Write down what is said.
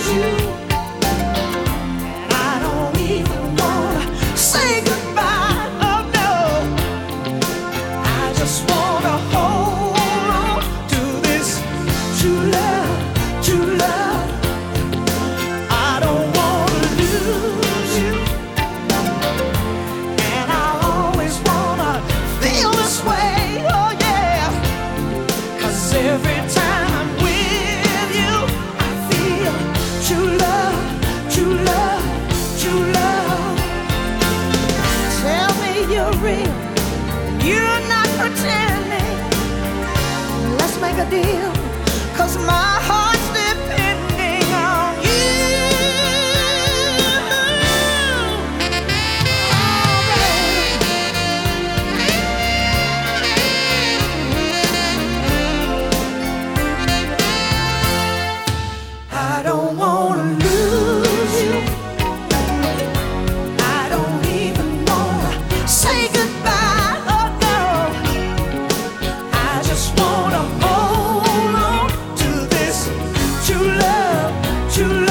you. And I don't even wanna say goodbye. Oh no, I just wanna hold on to this true love, true love. I don't wanna lose you, and I always wanna feel this way. Oh yeah, 'cause every time I'm with you, I feel true love, true love, true love. Tell me you're real, you're not pretending. Let's make a deal, 'cause my heart's depending on you. I don't wanna lose you. I don't even wanna say goodbye. Oh no, I just wanna hold on to this true love, true love.